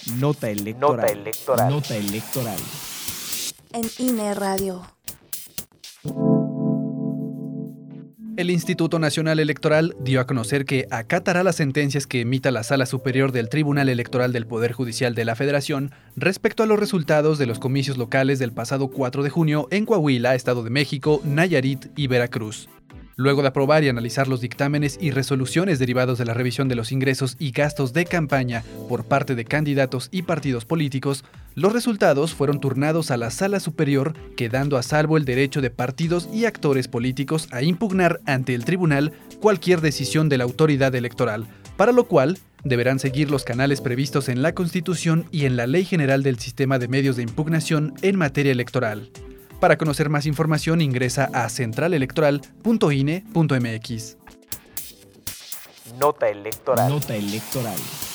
Nota electoral. Nota electoral. Nota electoral. En INE Radio. El Instituto Nacional Electoral dio a conocer que acatará las sentencias que emita la Sala Superior del Tribunal Electoral del Poder Judicial de la Federación respecto a los resultados de los comicios locales del pasado 4 de junio en Coahuila, Estado de México, Nayarit y Veracruz. Luego de aprobar y analizar los dictámenes y resoluciones derivados de la revisión de los ingresos y gastos de campaña por parte de candidatos y partidos políticos, los resultados fueron turnados a la Sala Superior, quedando a salvo el derecho de partidos y actores políticos a impugnar ante el tribunal cualquier decisión de la autoridad electoral, para lo cual deberán seguir los canales previstos en la Constitución y en la Ley General del Sistema de Medios de Impugnación en materia electoral. Para conocer más información ingresa a centralelectoral.ine.mx. Nota electoral. Nota electoral.